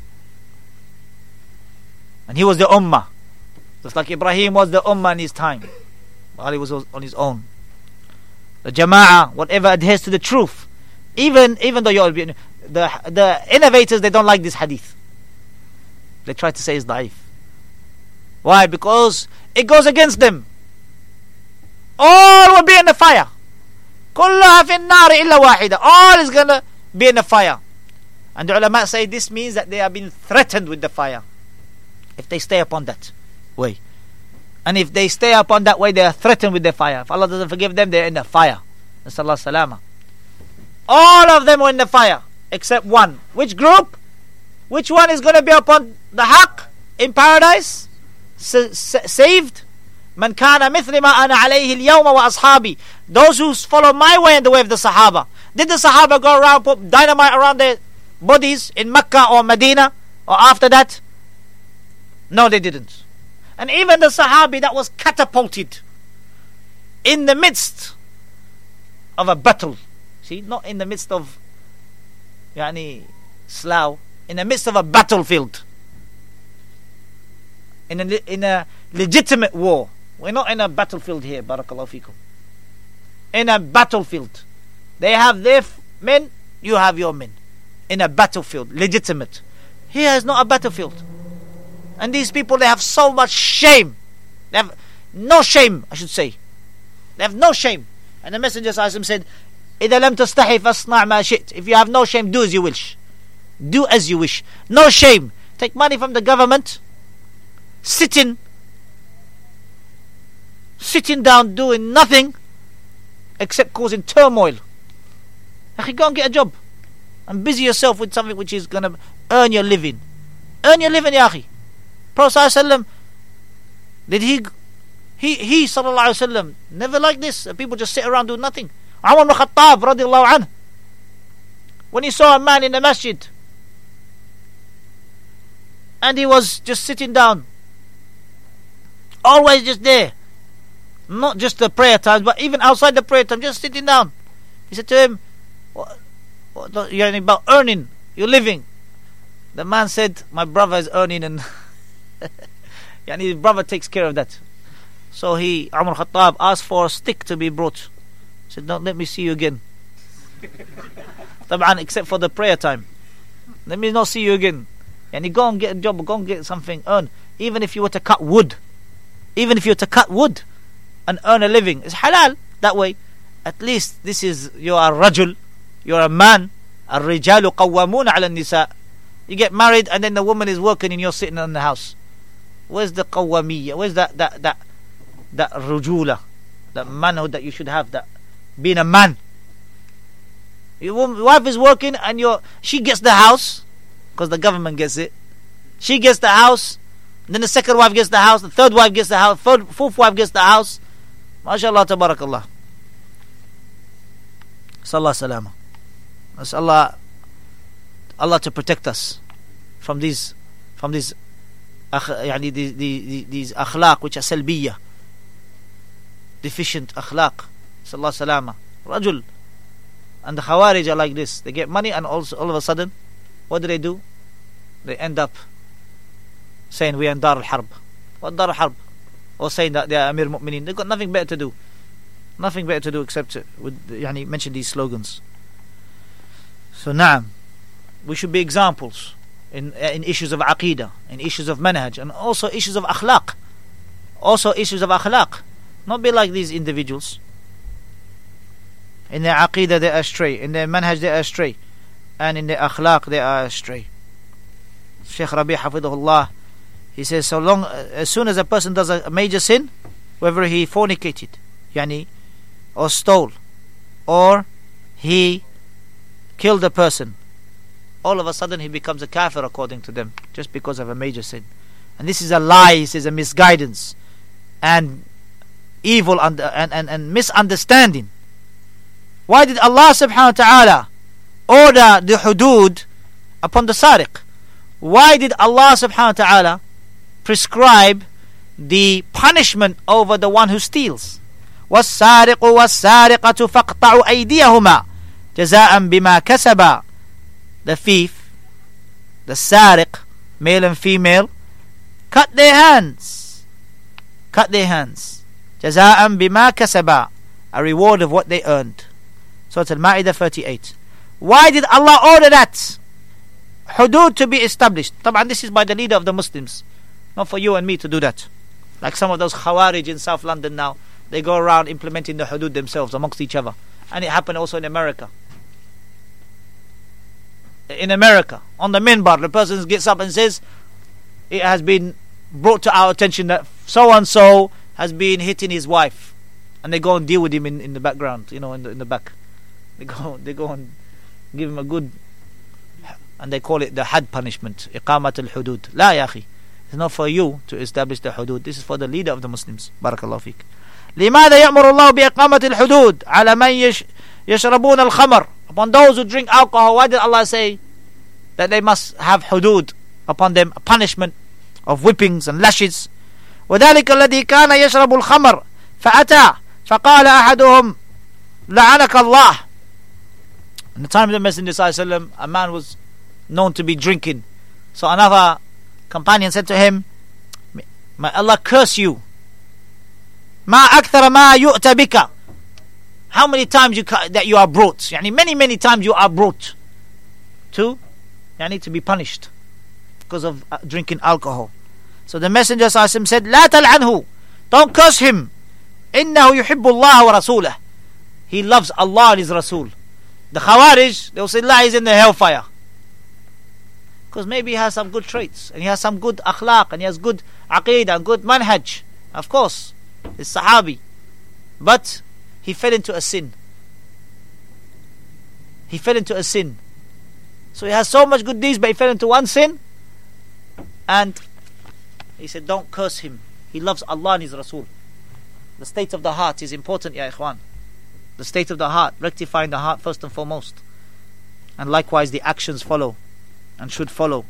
S1: And he was the ummah, just like Ibrahim was the ummah in his time, while he was on his own. The jama'ah, whatever adheres to the truth, even even though you're the the innovators, they don't like this hadith. They try to say it's da'if. Why? Because it goes against them. All will be in the fire. كلها في النار إلا واحدة. All is gonna be in the fire. And the ulama say this means that they have been threatened with the fire if they stay upon that way. And if they stay upon that way, they are threatened with the fire. If Allah doesn't forgive them, they are in the fire. Nasallahu salama. All of them were in the fire except one. Which group? Which one is going to be upon the haqq in paradise? S- s- saved? Man kana mithli ma ana alayhi al-yawma wa ashabi. Those who follow my way and the way of the Sahaba. Did the Sahaba go around, put dynamite around their bodies in Mecca or Medina or after that? No, they didn't. And even the Sahabi that was catapulted in the midst of a battle, see, not in the midst of yani slough, in the midst of a battlefield, in a, in a legitimate war. We're not in a battlefield here, barakallahu fikum. In a battlefield, they have their f- men, you have your men. In a battlefield, legitimate. Here is not a battlefield. And these people, they have so much shame. They have no shame, I should say. They have no shame. And the Messenger said, إِذَا لَمْ تَسْتَحِي فَاصْنَعْ مَا شِئْتَ. If you have no shame, do as you wish. Do as you wish. No shame. Take money from the government, sitting, sitting down, doing nothing except causing turmoil. Go and get a job and busy yourself with something which is going to earn your living. Earn your living, ya akhi. Prophet ﷺ, did he, he, he sallallahu alayhi wa sallam, never like this. People just sit around doing nothing. Umar ibn Khattab radiallahu anhu, when he saw a man in the masjid and he was just sitting down, always just there, not just the prayer times, but even outside the prayer time, just sitting down. He said to him, what, what, you're about earning, you're living. The man said, my brother is earning and and his brother takes care of that. So he, Umar Khattab, asked for a stick to be brought. He said, don't let me see you again. Tab'an, except for the prayer time. Let me not see you again. And you go and get a job, go and get something, earn. Even if you were to cut wood, even if you were to cut wood and earn a living, it's halal that way. At least this is, you are a rajul, you're a man. الرجال قوامون على النساء. You get married and then the woman is working and you're sitting in the house. Where's the qawwamiyya? Where's that that that that rujula, that manhood that you should have, that being a man? Your wife is working and you're, she gets the house because the government gets it. She gets the house, then the second wife gets the house, the third wife gets the house, third, fourth wife gets the house. MashaAllah, tabarakallah. Sallallahu salama. Ask Allah, Allah to protect us from these, from these, يعني these, these, these akhlaq which are salbiyya, deficient akhlaq. Sallallahu salama. Rajul. And the Khawarij are like this. They get money and also all of a sudden, what do they do? They end up saying we are in Dar al-Harb. What Dar al-Harb? Or saying that they are Amir Mu'mineen. They've got nothing better to do. Nothing better to do except to, with, yani, mention these slogans. So na'am, we should be examples in in issues of aqeedah, in issues of manhaj, and also issues of akhlaq. Also issues of akhlaq. Not be like these individuals. In their aqeedah they are astray, in their manhaj they are astray, and in their akhlaq they are astray. Shaykh Rabi' hafidhahullah, he says, so long, as soon as a person does a major sin, whether he fornicated, yani, or stole, or he killed a person, all of a sudden he becomes a kafir according to them, just because of a major sin. And this is a lie, this is a misguidance, and evil under, and, and, and misunderstanding. Why did Allah subhanahu wa ta'ala order the hudud upon the sariq? Why did Allah subhanahu wa ta'ala prescribe the punishment over the one who steals? وَالسَّارِقُ وَالسَّارِقَةُ فَاقْطَعُوا أَيْدِيَهُمَا جَزَاءً بِمَا كَسَبَا. The thief, the sariq, male and female, cut their hands. Cut their hands. جَزَاءً بِمَا كَسَبَا. A reward of what they earned. Surah Al-Ma'idah thirty-eight. Why did Allah order that? Hudud to be established. Taban, this is by the leader of the Muslims. Not for you and me to do that. Like some of those Khawarij in South London now. They go around implementing the hudud themselves amongst each other. And it happened also in America. In America, on the minbar, the person gets up and says, it has been brought to our attention that so-and-so has been hitting his wife. And they go and deal with him in, in the background, you know, in the, in the back. They go, they go and give him a good, and they call it the had punishment, iqamat al-hudud. La ya akhi. It's not for you to establish the hudud. This is for the leader of the Muslims. Barakallahu fiqh. لماذا يأمر الله بإقامة الحدود على من يش يشربون الخمر? Upon those who drink alcohol, why did Allah say that they must have hudud upon them, a punishment of whippings and lashes? وذلك الذي كان يشرب الخمر فأتى فقال أحدهم لعنك الله. In the time of the Messenger sallallahu alaihi wasallam, a man was known to be drinking. So another companion said to him, may Allah curse you. ما أكثر ما يؤتى بك. How many times you that you are brought? Yani many many times you are brought to, yani to be punished because of uh, drinking alcohol. So the Messenger sallallahu alaihi wasallam said, لا تلعنه. Don't curse him. إنه يحب الله ورسوله. He loves Allah and His Rasul. The Khawarij, they will say, La, he's in the hellfire. Because maybe he has some good traits, and he has some good akhlaq, and he has good aqeedah, and good manhaj. Of course, he's Sahabi. But he fell into a sin. He fell into a sin. So he has so much good deeds, but he fell into one sin. And he said, don't curse him. He loves Allah and His Rasul. The state of the heart is important, ya ikhwan. The state of the heart, rectifying the heart first and foremost. And likewise the actions follow and should follow.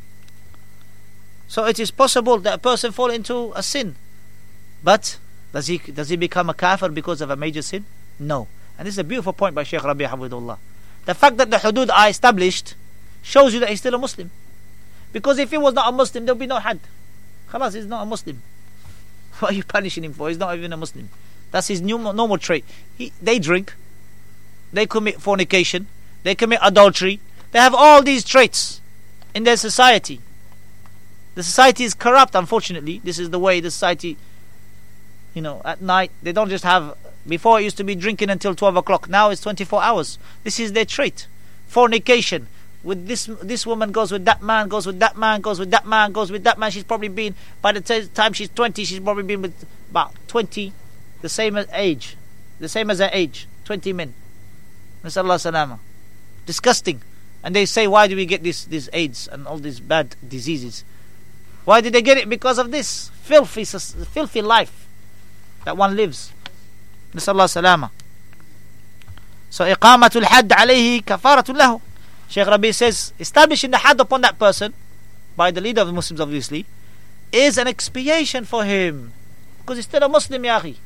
S1: So it is possible that a person fall into a sin. But does he does he become a kafir because of a major sin? No. And this is a beautiful point by Shaykh Rabi' Hafidhullah. The fact that the hudud are established shows you that he's still a Muslim. Because if he was not a Muslim, there would be no had. Khalas, he's not a Muslim. What are you punishing him for? He's not even a Muslim. That's his new, normal trait. He, they drink, they commit fornication, they commit adultery. They have all these traits in their society. The society is corrupt, unfortunately. This is the way the society, you know, at night, they don't just have, before it used to be drinking until twelve o'clock. Now it's twenty-four hours. This is their trait. Fornication. With this this woman goes with that man, goes with that man, goes with that man, goes with that man. She's probably been, by the t- time she's twenty, she's probably been with about twenty, the same as age, the same as her age, twenty men. Nasallahu salama. Disgusting. And they say, why do we get this, this AIDS and all these bad diseases? Why did they get it? Because of this filthy, filthy life that one lives. Nasallahu salama. So, iqamatul hadd alayhi kafaratul lahu. Shaykh Rabi says, establishing the had upon that person, by the leader of the Muslims obviously, is an expiation for him. Because he's still a Muslim, ya akhi.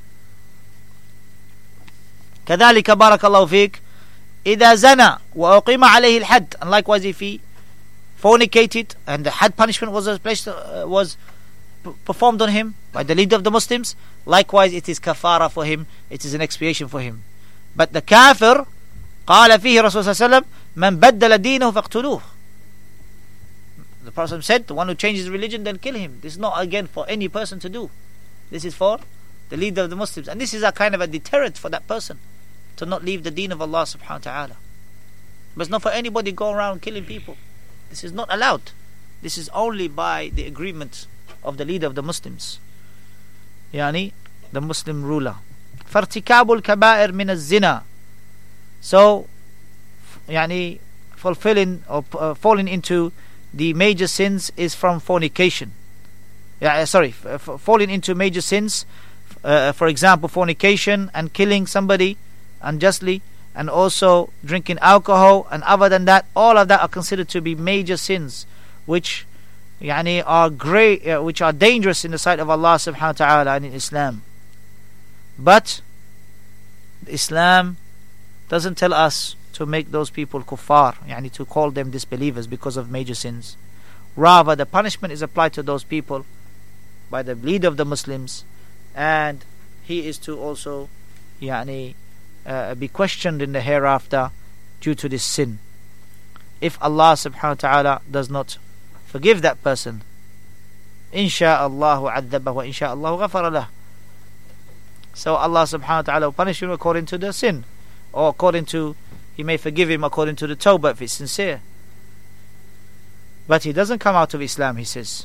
S1: كذلك بارك الله فيك إذا زنى وأقيم عليه الحد. And likewise if he fornicated and the had punishment was placed, uh, was performed on him by the leader of the Muslims, likewise it is kafara for him, it is an expiation for him. But the kafir, قال فيه رسول صلى الله عليه وسلم من بدل دينه فاقتلوه. The Prophet said, the one who changes religion, then kill him. This is not again for any person to do. This is for the leader of the Muslims. And this is a kind of a deterrent for that person to not leave the deen of Allah subhanahu wa ta'ala. But it's not for anybody to go around killing people. This is not allowed. This is only by the agreement of the leader of the Muslims, yani the Muslim ruler. فارتكاب الكبائر من الزنا. So yani fulfilling or uh, falling into the major sins is from fornication. Yeah, sorry, f- falling into major sins, uh, for example, fornication and killing somebody unjustly, and also drinking alcohol, and other than that, all of that are considered to be major sins, which yani are great, uh, which are dangerous in the sight of Allah subhanahu wa ta'ala and in Islam. But Islam doesn't tell us to make those people kuffar, yani to call them disbelievers because of major sins. Rather, the punishment is applied to those people by the leader of the Muslims, and he is to also yani uh, be questioned in the hereafter due to this sin. If Allah subhanahu wa ta'ala does not forgive that person, insha'Allahu adhabah wa insha'Allahu ghafara lah. So Allah subhanahu wa ta'ala will punish him according to the sin, or according to, he may forgive him according to the tawbah if it's sincere. But he doesn't come out of Islam, he says.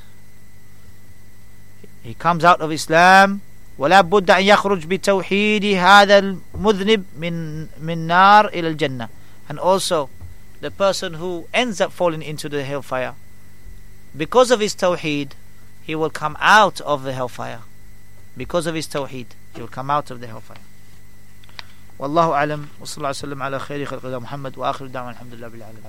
S1: He comes out of Islam. ولا بد أن يخرج بتوحيد هذا المذنب من من نار إلى الجنة. And also the person who ends up falling into the hellfire, because of his tawheed, he will come out of the hellfire. Because of his tawheed, he will come out of the hellfire. والله أعلم وصلى الله وسلم على خير خلق الله محمد وآخر دعوانا الحمد لله بالعالمين.